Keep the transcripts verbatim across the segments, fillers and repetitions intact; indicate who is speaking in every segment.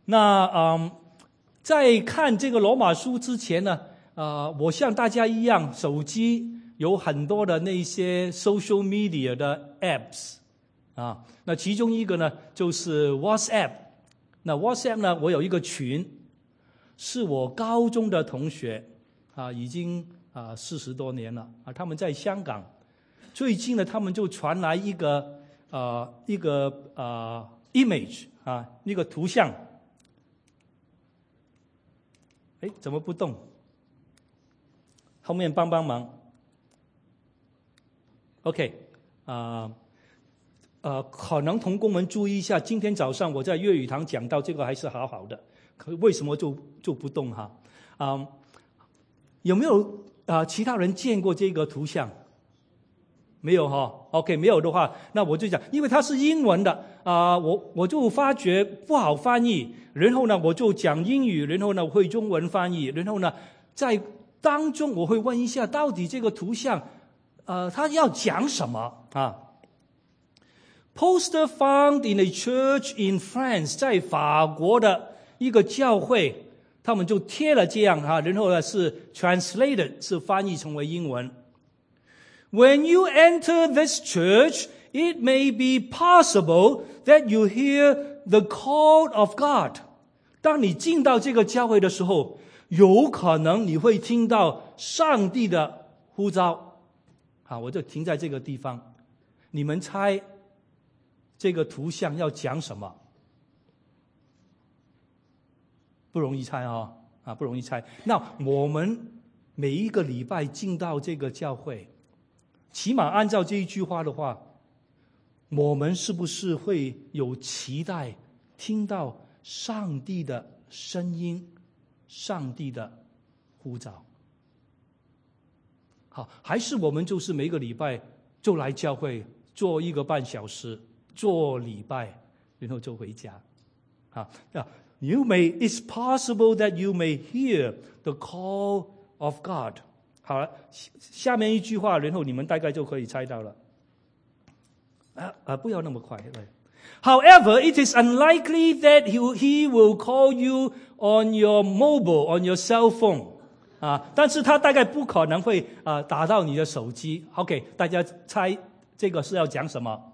Speaker 1: 那嗯，在看这个罗马书之前呢，呃，我像大家一样，手机有很多的那些 social media 的 apps 啊。那其中一个呢，就是 WhatsApp。那 WhatsApp 呢，我有一个群，是我高中的同学啊，已经啊四十多年了啊，他们在香港。最近呢，他们就传来一个呃一个呃 image 啊，一个图像。哎，怎么不动？后面帮帮忙。OK， 啊、呃，呃，可能同工们注意一下，今天早上我在粤语堂讲到这个还是好好的，可为什么就就不动哈？啊、呃，有没有啊、呃、其他人见过这个图像？没有哈 ，OK， 没有的话，那我就讲，因为它是英文的啊、呃，我我就发觉不好翻译，然后呢，我就讲英语，然后呢，我会中文翻译，然后呢，在当中我会问一下，到底这个图像，呃，它要讲什么啊 ？Poster found in a church in France， 在法国的一个教会，他们就贴了这样哈，然后呢是 translated， 是翻译成为英文。When you enter this church, it may be possible that you hear the call of God. 当你进到这个教会的时候，有可能你会听到上帝的呼召。好，我就停在这个地方。你们猜这个图像要讲什么？不容易猜啊，啊，不容易猜。那我们每一个礼拜进到这个教会，起码按照这一句话的话，我们是不是会有期待听到上帝的声音，上帝的呼召？好，还是我们就是每个礼拜就来教会做一个半小时，做礼拜，然后就回家。好，那 You may, it's possible that you may hear the call of God。好了，下面一句话，然后你们大概就可以猜到了。啊啊，不要那么快。However, it is unlikely that he, he will call you on your mobile, on your cell phone. 啊，但是他大概不可能会啊打到你的手机。OK， 大家猜这个是要讲什么？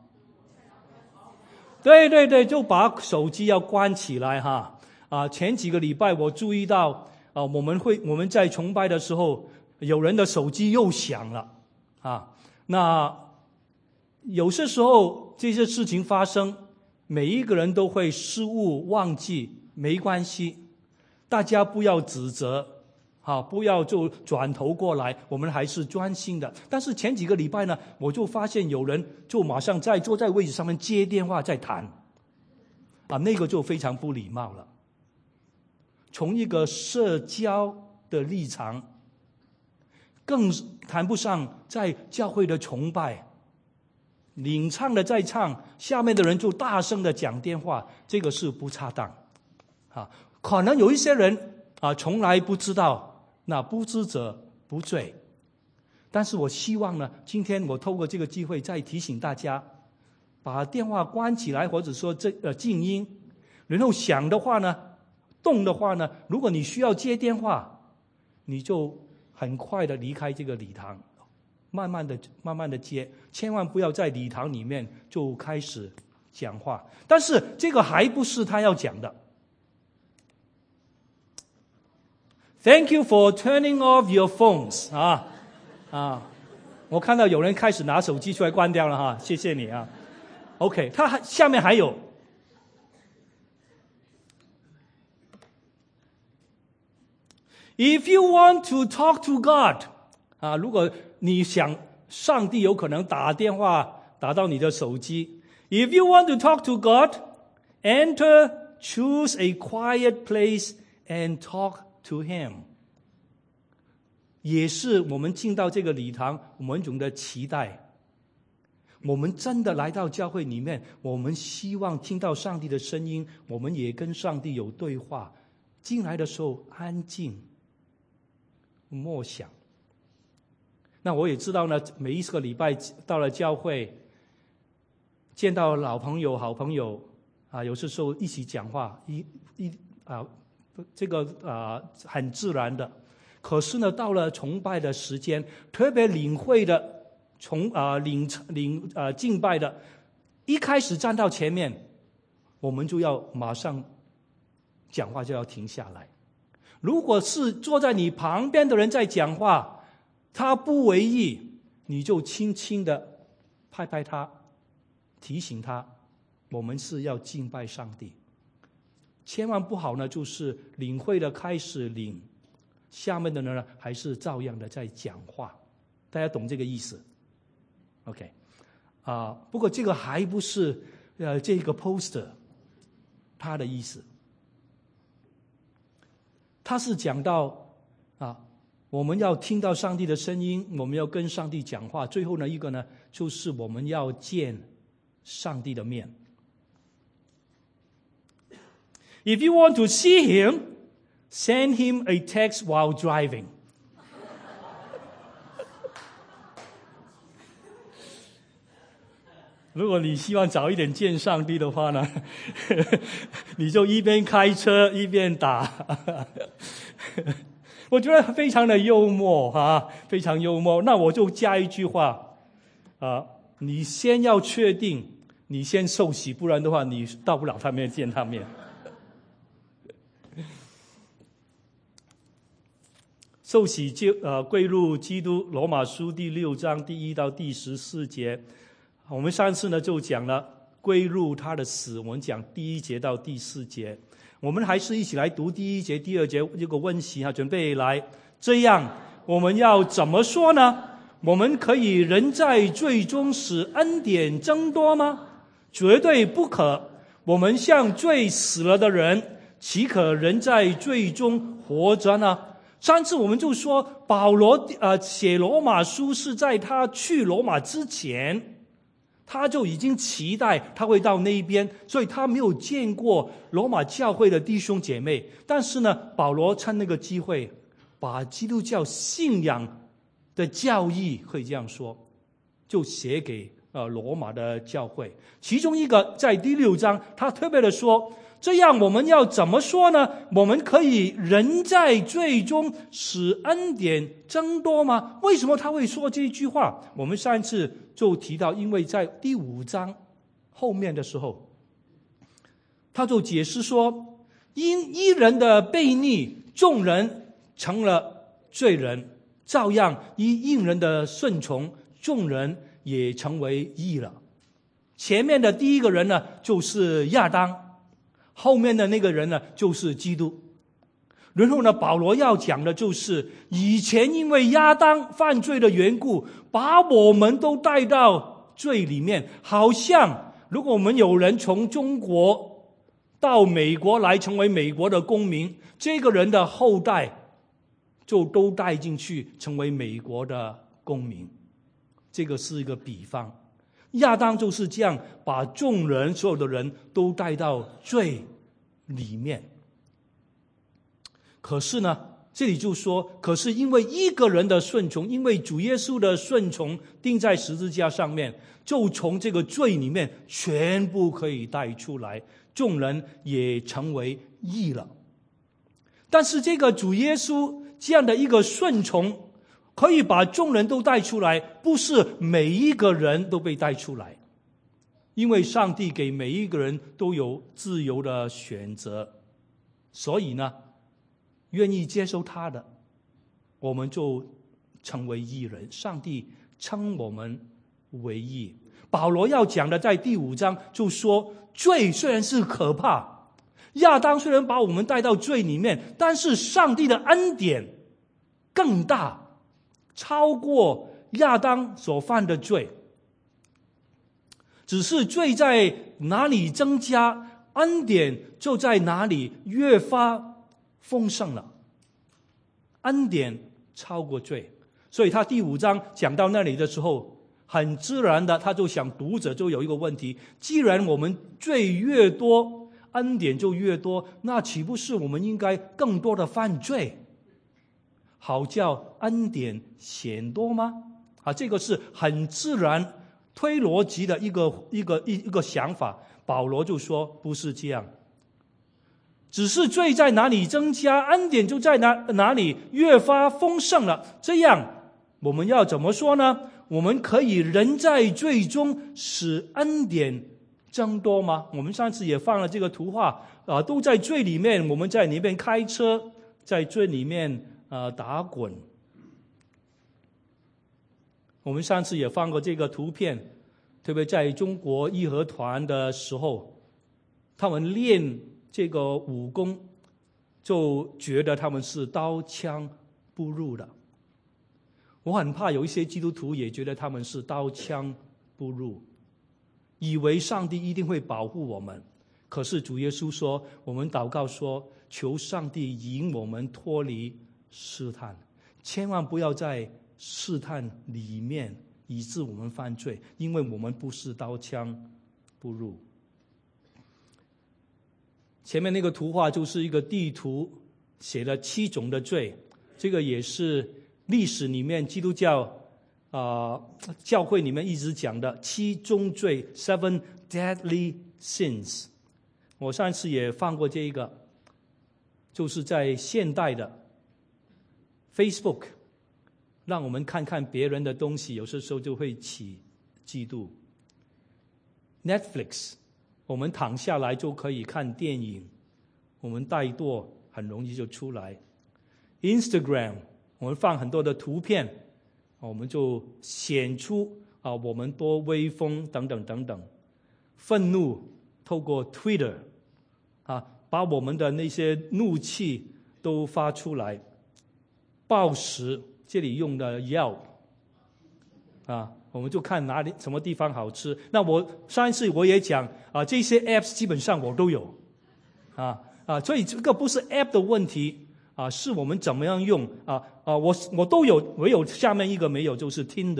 Speaker 1: 对对对，就把手机要关起来哈。啊，前几个礼拜我注意到啊，我们会我们在崇拜的时候，有人的手机又响了啊。那有些时候这些事情发生，每一个人都会失误忘记，没关系，大家不要指责，好，不要就转头过来，我们还是专心的。但是前几个礼拜呢，我就发现有人就马上在坐在位置上面接电话在谈，啊，那个就非常不礼貌了。从一个社交的立场，更谈不上在教会的崇拜，领唱的在唱，下面的人就大声的讲电话，这个是不恰当啊。可能有一些人啊，从来不知道，那不知者不罪。但是我希望呢，今天我透过这个机会再提醒大家，把电话关起来，或者说这呃静音，然后响的话呢，动的话呢，如果你需要接电话，你就很快的离开这个礼堂，慢慢的慢慢的接，千万不要在礼堂里面就开始讲话。但是这个还不是他要讲的。Thank you for turning off your phones 啊啊！我看到有人开始拿手机出来关掉了哈，谢谢你啊。OK， 他下面还有。If you want to talk to God， 啊，如果你想上帝有可能打电话打到你的手机。If you want to talk to God, enter, choose a quiet place and talk to Him。也是我们进到这个礼堂，我们总的期待。我们真的来到教会里面，我们希望听到上帝的声音，我们也跟上帝有对话。进来的时候安静。默想。那我也知道呢，每一个礼拜到了教会，见到老朋友、好朋友啊，有些时候一起讲话，一一啊，这个啊很自然的。可是呢，到了崇拜的时间，特别领会的从啊领领啊敬拜的，一开始站到前面，我们就要马上讲话就要停下来。如果是坐在你旁边的人在讲话，他不为意，你就轻轻的拍拍他，提醒他，我们是要敬拜上帝。千万不好呢，就是领会的开始领，下面的人呢还是照样的在讲话，大家懂这个意思 ？OK， 啊、呃，不过这个还不是呃这个 poster 他的意思，他是讲到啊，我们要听到上帝的声音，我们要跟上帝讲话。最后呢一个呢，就是我们要见上帝的面。If you want to see him, send him a text while driving. 如果你希望早一点见上帝的话呢，你就一边开车一边打。我觉得非常的幽默啊，非常幽默。那我就加一句话啊，你先要确定，你先受洗，不然的话你到不了他面见他面。受洗就呃归入基督，罗马书第六章第一到第十四节。我们上次呢就讲了归入他的死，我们讲第一节到第四节。我们还是一起来读第一节、第二节这个问题啊，准备来。这样我们要怎么说呢？我们可以人在罪中使恩典增多吗？绝对不可。我们向罪死了的人，岂可人在罪中活着呢？上次我们就说保罗呃写罗马书是在他去罗马之前，他就已经期待他会到那边，所以他没有见过罗马教会的弟兄姐妹。但是呢，保罗趁那个机会，把基督教信仰的教义可以这样说，就写给呃罗马的教会。其中一个在第六章，他特别的说，这样我们要怎么说呢？我们可以人在罪中使恩典增多吗？为什么他会说这句话？我们上一次就提到，因为在第五章后面的时候，他就解释说，因一人的悖逆，众人成了罪人，照样因一人的顺从，众人也成为义了。前面的第一个人呢，就是亚当，后面的那个人呢，就是基督。然后呢，保罗要讲的就是以前因为亚当犯罪的缘故，把我们都带到罪里面，好像如果我们有人从中国到美国来成为美国的公民，这个人的后代就都带进去成为美国的公民。这个是一个比方，亚当就是这样把众人所有的人都带到罪里面。可是呢，这里就说，可是因为一个人的顺从，因为主耶稣的顺从钉在十字架上面，就从这个罪里面全部可以带出来，众人也成为义了。但是这个主耶稣这样的一个顺从，可以把众人都带出来，不是每一个人都被带出来，因为上帝给每一个人都有自由的选择，所以呢，愿意接受他的，我们就成为义人，上帝称我们为义。保罗要讲的在第五章就说，罪虽然是可怕，亚当虽然把我们带到罪里面，但是上帝的恩典更大，超过亚当所犯的罪。只是罪在哪里增加，恩典就在哪里越发丰盛了。恩典超过罪，所以他第五章讲到那里的时候，很自然的他就想读者就有一个问题，既然我们罪越多，恩典就越多，那岂不是我们应该更多的犯罪，好叫恩典显多吗？啊，这个是很自然推逻辑的一个一个一一个想法。 保罗就说不是这样，只是罪在哪里增加，恩典就在哪哪里越发丰盛了。这样我们要怎么说呢？我们可以人在罪中使恩典增多吗？我们上次也放了这个图画啊，都在罪里面，我们在里面开车，在罪里面呃打滚。我们上次也放过这个图片，特别在中国义和团的时候，他们练这个武功，就觉得他们是刀枪不入的。我很怕有一些基督徒也觉得他们是刀枪不入，以为上帝一定会保护我们。可是主耶稣说，我们祷告说，求上帝引我们脱离试探，千万不要在试探里面以致我们犯罪，因为我们不是刀枪不入。前面那个图画就是一个地图，写了七种的罪，这个也是历史里面基督教啊、呃、教会里面一直讲的七宗罪 seven deadly sins。 我上次也放过这一个，就是在现代的 Facebook 让我们看看别人的东西，有些时候就会起嫉妒。 Netflix 我们躺下来就可以看电影，我们怠惰很容易就出来。 Instagram我们放很多的图片，我们就显出啊我们多威风等等等等。愤怒透过 Twitter 啊，把我们的那些怒气都发出来。暴食，这里用的 Yelp 啊，我们就看哪里什么地方好吃。那我上一次我也讲啊，这些 apps 基本上我都有啊啊，所以这个不是 app 的问题啊，是我们怎么样用啊啊，我我都有，唯有下面一个没有，就是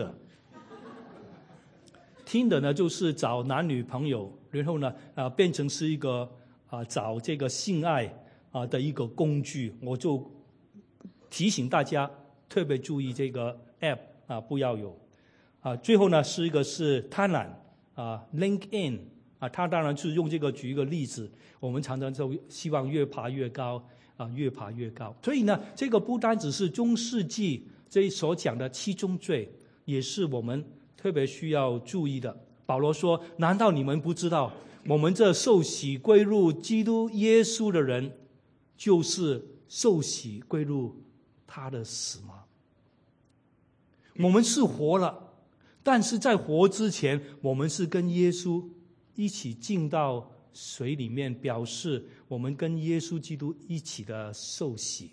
Speaker 1: Tinder。Tinder 呢，就是找男女朋友，然后呢啊变成是一个啊找这个性爱啊的一个工具。我就提醒大家特别注意这个 app 啊，不要有啊。最后呢是一个是贪婪啊 ，LinkedIn 啊，他当然是用这个举一个例子，我们常常就希望越爬越高啊，越爬越高。所以呢，这个不单只是中世纪这所讲的七宗罪，也是我们特别需要注意的。保罗说：“难道你们不知道，我们这受洗归入基督耶稣的人，就是受洗归入他的死吗？”我们是活了，但是在活之前，我们是跟耶稣一起进到水里面，表示我们跟耶稣基督一起的受洗。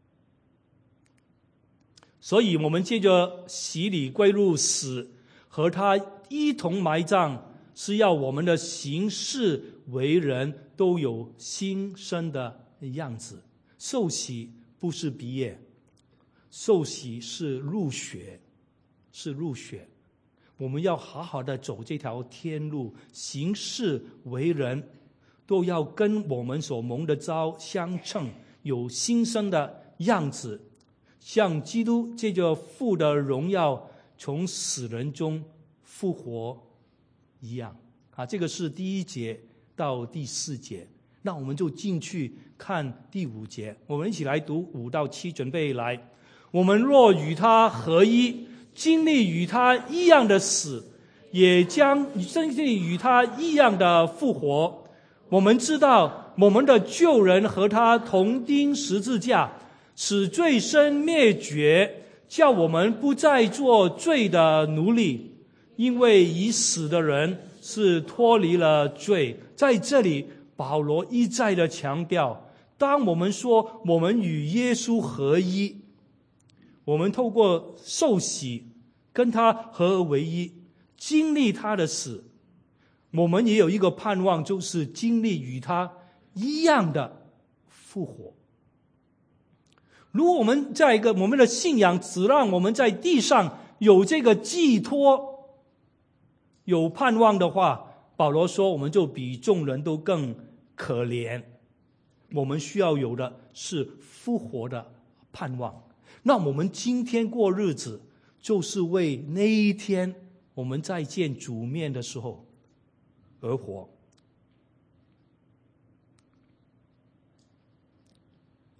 Speaker 1: 所以我们借着洗礼归入死，和他一同埋葬，是要我们的行事为人都有新生的样子。受洗不是毕业，受洗是入学，是入学。我们要好好的走这条天路，行事为人都要跟我们所蒙的召相称，有新生的样子，像基督借着父的荣耀从死人中复活一样啊。这个是第一节到第四节，那我们就进去看第五节。我们一起来读五到七，准备来。我们若与他合一，经历与他一样的死，也将经历与他一样的复活。我们知道我们的旧人和他同钉十字架，使罪身灭绝，叫我们不再做罪的奴隶，因为已死的人是脱离了罪。在这里保罗一再的强调，当我们说我们与耶稣合一，我们透过受洗跟他合而为一，经历他的死，我们也有一个盼望，就是经历与他一样的复活。如果我们在一个我们的信仰只让我们在地上有这个寄托，有盼望的话，保罗说我们就比众人都更可怜。我们需要有的是复活的盼望。那我们今天过日子，就是为那一天我们再见主面的时候而活。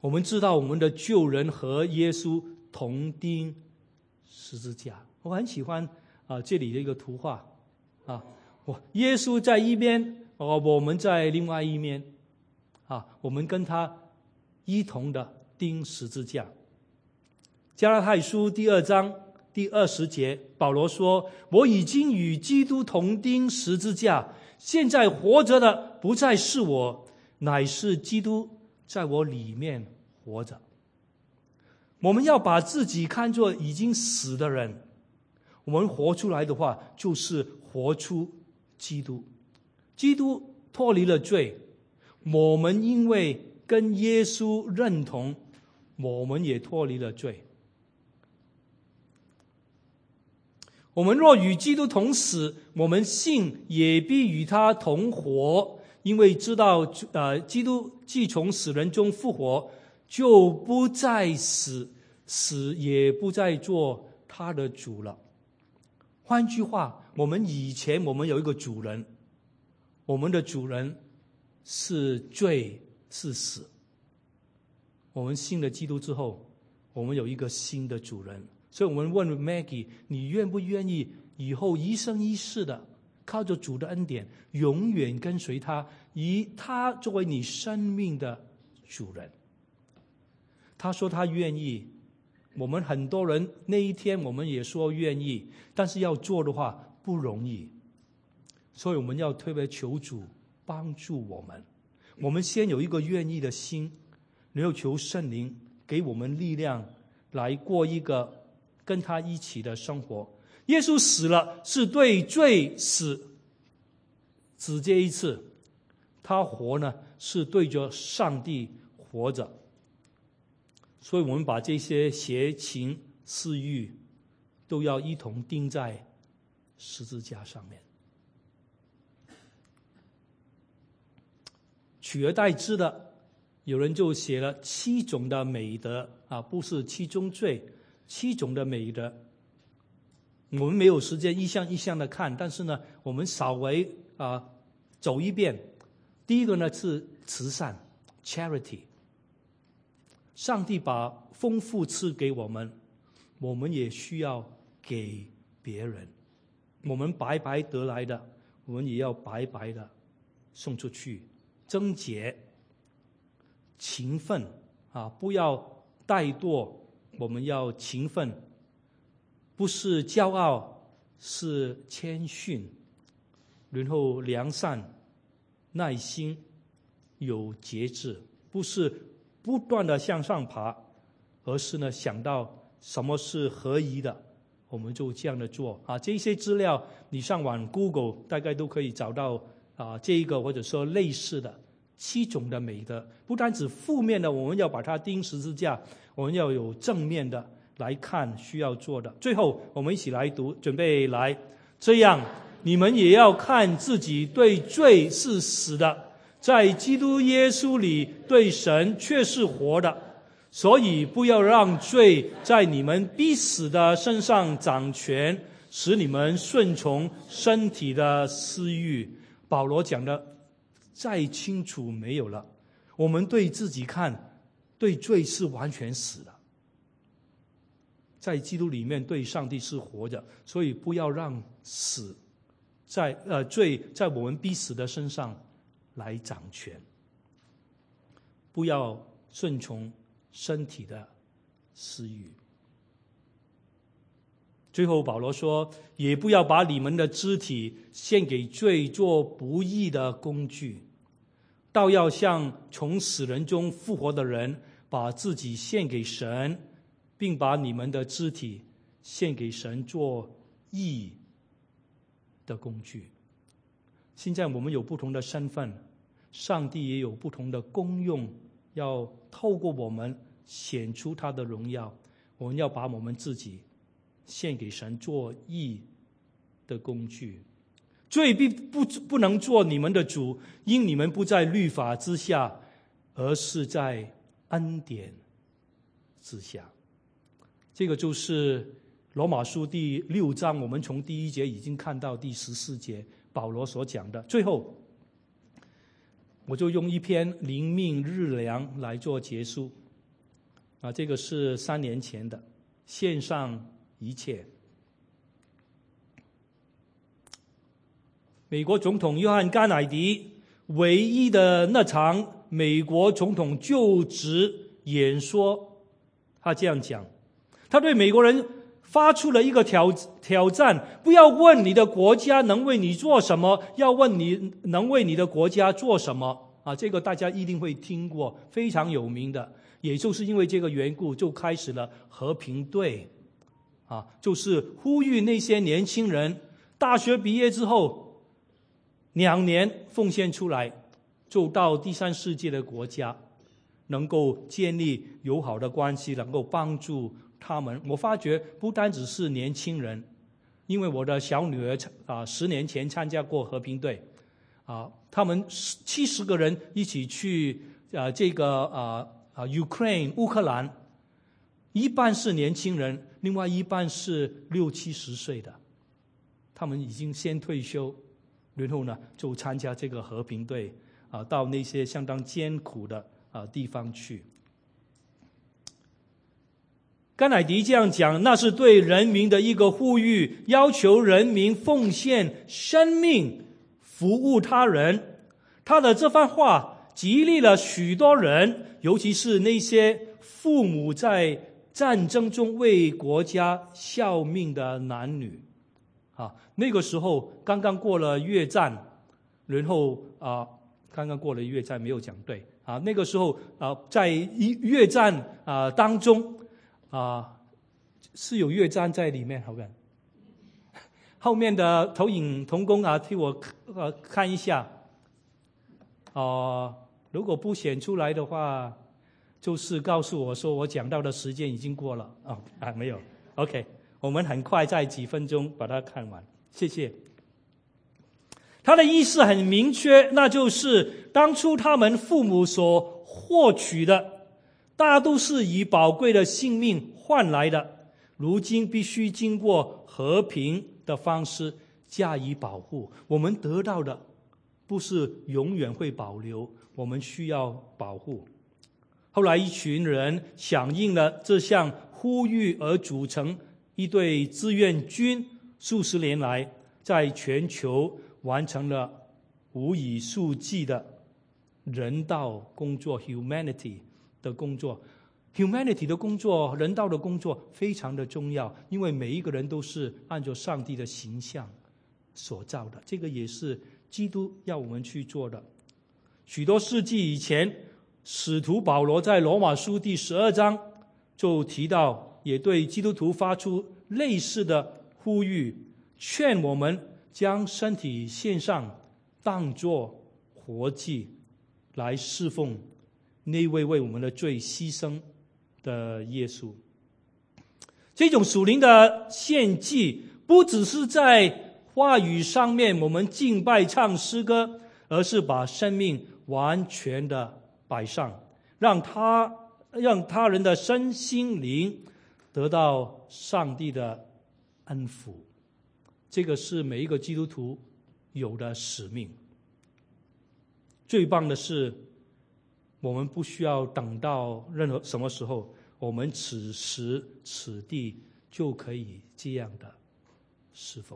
Speaker 1: 我们知道我们的救人和耶稣同钉十字架。我很喜欢啊这里的一个图画啊，我耶稣在一边，哦，我们在另外一面啊，我们跟他一同的钉十字架。加拉太书第二章第二十节，保罗说：我已经与基督同钉十字架，现在活着的不再是我，乃是基督在我里面活着。我们要把自己看作已经死的人，我们活出来的话，就是活出基督。基督脱离了罪，我们因为跟耶稣认同，我们也脱离了罪。我们若与基督同死，我们信也必与他同活，因为知道呃，基督既从死人中复活，就不再死，死也不再做他的主了。换句话，我们以前我们有一个主人，我们的主人是罪，是死。我们信了基督之后，我们有一个新的主人。所以我们问 Maggie， 你愿不愿意以后一生一世的靠着主的恩典，永远跟随他，以他作为你生命的主人？他说他愿意。我们很多人那一天我们也说愿意，但是要做的话不容易，所以我们要特别求主帮助我们。我们先有一个愿意的心，然后求圣灵给我们力量，来过一个跟他一起的生活。耶稣死了是对罪死，只这一次；他活呢，是对着上帝活着。所以我们把这些邪情私欲都要一同钉在十字架上面。取而代之的，有人就写了七种的美德啊，不是七宗罪，七种的美德。我们没有时间一项一项的看，但是呢，我们稍微啊走一遍。第一个呢是慈善 charity。上帝把丰富赐给我们，我们也需要给别人。我们白白得来的，我们也要白白的送出去。贞洁、勤奋啊，不要怠惰，我们要勤奋。不是骄傲，是谦逊。然后良善、耐心、有节制，不是不断的向上爬，而是呢想到什么是合宜的，我们就这样的做啊。这些资料你上网 Google 大概都可以找到啊，这一个或者说类似的七种的美德。不单指负面的，我们要把它钉十字架，我们要有正面的来看需要做的。最后我们一起来读，准备来。这样你们也要看自己对罪是死的，在基督耶稣里对神却是活的，所以不要让罪在你们必死的身上掌权，使你们顺从身体的私欲。保罗讲的再清楚没有了，我们对自己看，对罪是完全死的，在基督里面对上帝是活着，所以不要让死在呃罪在我们必死的身上来掌权，不要顺从身体的私欲。最后保罗说，也不要把你们的肢体献给罪做不义的工具，倒要像从死人中复活的人，把自己献给神，并把你们的肢体献给神做义的工具。现在我们有不同的身份，上帝也有不同的功用，要透过我们显出他的荣耀。我们要把我们自己献给神做义的工具。罪必不不能做你们的主，因你们不在律法之下，而是在恩典之下。这个就是罗马书第六章，我们从第一节已经看到第十四节保罗所讲的。最后我就用一篇灵命日粮来做结束。 啊，这个是三年前的，献上一切。美国总统约翰甘乃迪唯一的那场美国总统就职演说，他这样讲，他对美国人发出了一个挑挑战，不要问你的国家能为你做什么，要问你能为你的国家做什么啊！这个大家一定会听过，非常有名的。也就是因为这个缘故，就开始了和平队啊，就是呼吁那些年轻人大学毕业之后两年奉献出来，就到第三世界的国家，能够建立友好的关系，能够帮助他们。我发觉不单只是年轻人，因为我的小女儿啊，十年前参加过和平队啊，他们七十个人一起去啊，这个啊啊 Ukraine 乌克兰，一半是年轻人，另外一半是六七十岁的，他们已经先退休，然后呢就参加这个和平队啊，到那些相当艰苦的啊地方去。甘乃迪这样讲，那是对人民的一个呼吁，要求人民奉献生命服务他人。他的这番话激励了许多人，尤其是那些父母在战争中为国家效命的男女啊。那个时候刚刚过了越战，然后啊，刚刚过了越战没有讲对啊。那个时候啊，在越战啊当中。啊，是有越战在里面，好看。后面的投影同工啊，替我呃看一下。哦、呃，如果不显出来的话，就是告诉我说我讲到的时间已经过了。哦，啊，没有。OK， 我们很快在几分钟把它看完，谢谢。他的意思很明确，那就是当初他们父母所获取的。大都是以宝贵的性命换来的，如今必须经过和平的方式加以保护。我们得到的不是永远会保留，我们需要保护。后来一群人响应了这项呼吁而组成一队志愿军，数十年来在全球完成了无以数计的人道工作 humanity的工作。 humanity 的工作，人道的工作非常的重要，因为每一个人都是按照上帝的形象所造的，这个也是基督要我们去做的。许多世纪以前，使徒保罗在罗马书第十二章就提到，也对基督徒发出类似的呼吁，劝我们将身体献上，当作活祭来侍奉那位为我们的罪牺牲的耶稣。这种属灵的献祭不只是在话语上面我们敬拜唱诗歌，而是把生命完全的摆上，让他让他人的身心灵得到上帝的恩福。这个是每一个基督徒有的使命。最棒的是，我们不需要等到任何什么时候，我们此时此地就可以这样的侍奉。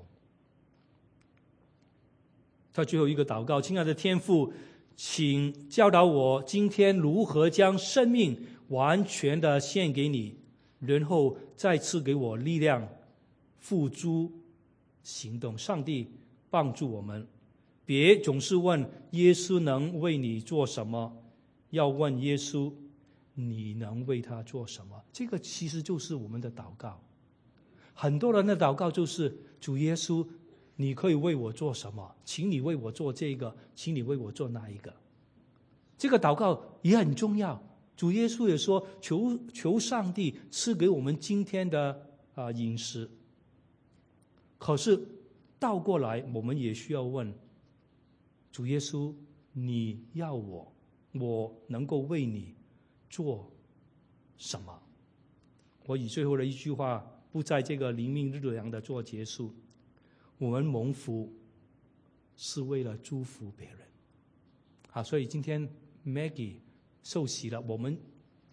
Speaker 1: 他最后一个祷告：亲爱的天父，请教导我今天如何将生命完全的献给你，然后再次给我力量付诸行动。上帝帮助我们，别总是问耶稣能为你做什么，要问耶稣你能为他做什么。这个其实就是我们的祷告。很多人的祷告就是主耶稣，你可以为我做什么，请你为我做这个，请你为我做那一个。这个祷告也很重要。主耶稣也说，求求上帝赐给我们今天的啊饮食。可是倒过来，我们也需要问主耶稣，你要我我能够为你做什么？我以最后的一句话，不在这个灵命日粮的做结束。我们蒙福是为了祝福别人。好，所以今天 Maggie 受洗了，我们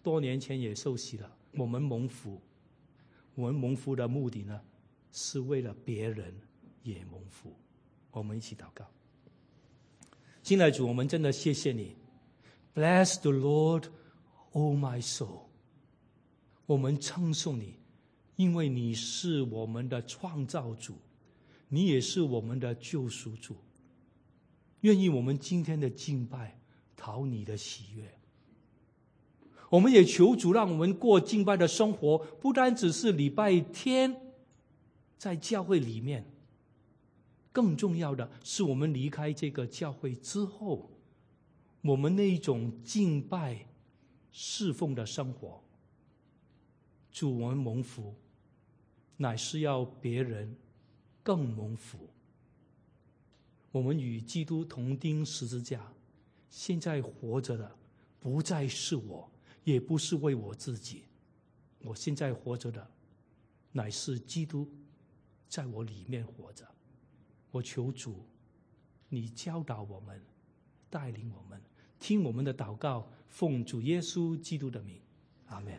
Speaker 1: 多年前也受洗了。我们蒙福，我们蒙福的目的呢，是为了别人也蒙福。我们一起祷告。亲爱的主，我们真的谢谢你。Bless the Lord, O my soul。我们称颂你，因为你是我们的创造主，你也是我们的救赎主。愿意我们今天的敬拜讨你的喜悦。我们也求主让我们过敬拜的生活，不单只是礼拜天在教会里面，更重要的是我们离开这个教会之后，我们那一种敬拜侍奉的生活。主，我们蒙福乃是要别人更蒙福。我们与基督同钉十字架，现在活着的不再是我，也不是为我自己，我现在活着的乃是基督在我里面活着。我求主你教导我们，带领我们，听我们的祷告，奉主耶稣基督的名，阿们。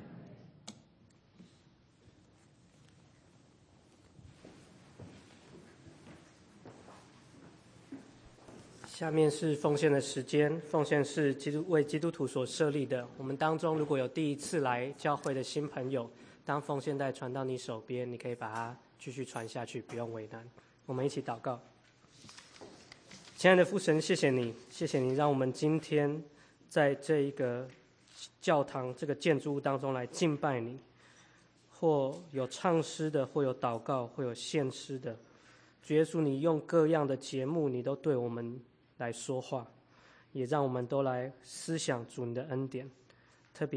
Speaker 2: 下面是奉献的时间，奉献是基督为基督徒所设立的。我们当中如果有第一次来教会的新朋友，当奉献袋传到你手边，你可以把它继续传下去，不用为难。我们一起祷告。亲爱的父神，谢谢你，谢谢你让我们今天在这一个教堂这个建筑物当中来敬拜你，或有唱诗的，或有祷告，或有献诗的。主耶稣，你用各样的节目，你都对我们来说话，也让我们都来思想主你的恩典。